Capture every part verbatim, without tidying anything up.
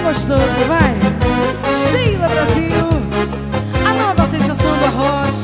gostoso, vai! Sheila Brasil, a nova sensação do arrocha.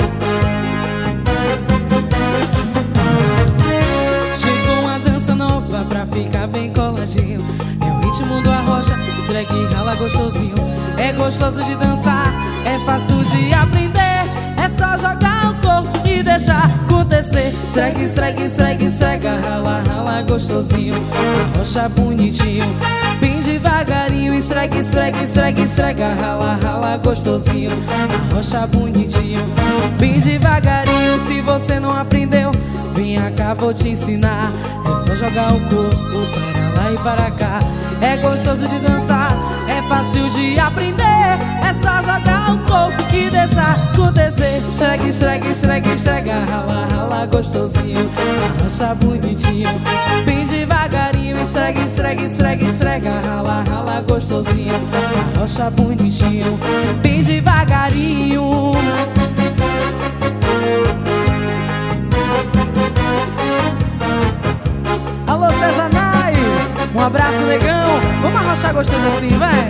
Chegou uma dança nova pra ficar bem coladinho. É o ritmo do arrocha, esfregue e rala gostosinho. É gostoso de dançar, é fácil de aprender. É só jogar o corpo e deixar acontecer. Esfregue, esfregue, esfregue, esfrega, rala, rala gostosinho. Arrocha bonitinho, bem devagarinho. Esfregue, esfregue, esfregue, esfrega, rala, rala gostosinho. Arrocha bonitinho, bem devagarinho. Se você não aprendeu, vem cá, vou te ensinar. É só jogar o corpo para lá e para cá. É gostoso de dançar, é fácil de aprender. É só jogar o corpo e deixar acontecer. Esfregue, esfregue, esfregue, esfrega, rala, rala gostosinho. Arrocha bonitinho, bem devagarinho. Esfregue, esfregue, esfregue, esfrega, rala, rala gostosinho. Arrocha bonitinho, bem devagarinho. Alô, César Nais, um abraço, negão. Vamos arrochar gostoso assim, vai.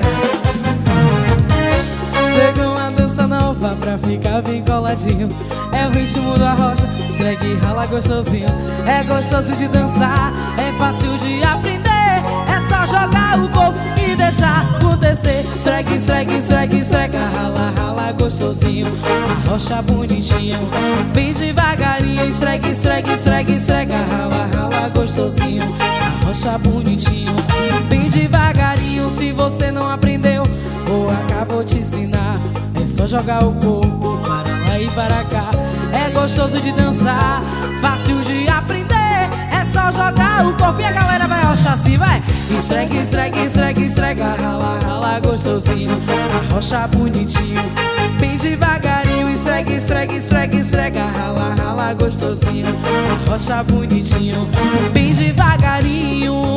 Chegou uma dança nova pra ficar bem coladinho. É o ritmo do arrocha, esfregue e rala gostosinho. É gostoso de dançar, é fácil de aprender. É só jogar o corpo e deixar acontecer. Esfregue, esfregue, esfregue, esfrega, rala, rala gostosinho. Arrocha bonitinho, bem devagarinho. Esfregue, esfregue, esfregue, esfrega, rala, rala gostosinho. Arrocha bonitinho, bem devagarinho. Se você não aprendeu, ou acabou te ensinar, é só jogar o corpo para lá e para cá. É gostoso de dançar, fácil de aprender. É só jogar o corpo e a galera vai arrochar assim, vai. Esfregue, esfregue, esfregue, esfrega, rala, rala gostosinho. Arrocha bonitinho, bem devagarinho. Esfregue, esfregue, esfregue, esfrega, rala, rala gostosinho. Arrocha bonitinho, bem devagarinho.